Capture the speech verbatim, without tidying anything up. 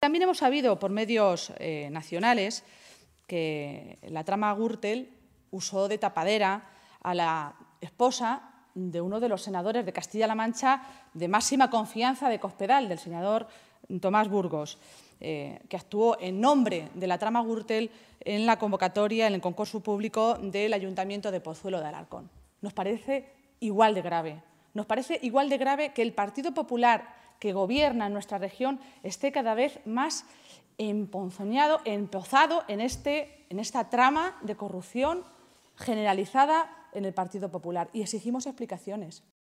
También hemos sabido por medios eh, nacionales que la trama Gürtel usó de tapadera a la esposa de uno de los senadores de Castilla-La Mancha de máxima confianza de Cospedal, del senador Tomás Burgos, eh, que actuó en nombre de la trama Gürtel en la convocatoria, en el concurso público del Ayuntamiento de Pozuelo de Alarcón. Nos parece igual de grave. Nos parece igual de grave que el Partido Popular que gobierna en nuestra región esté cada vez más emponzoñado, empozado en, este, en esta trama de corrupción generalizada en el Partido Popular. Y exigimos explicaciones.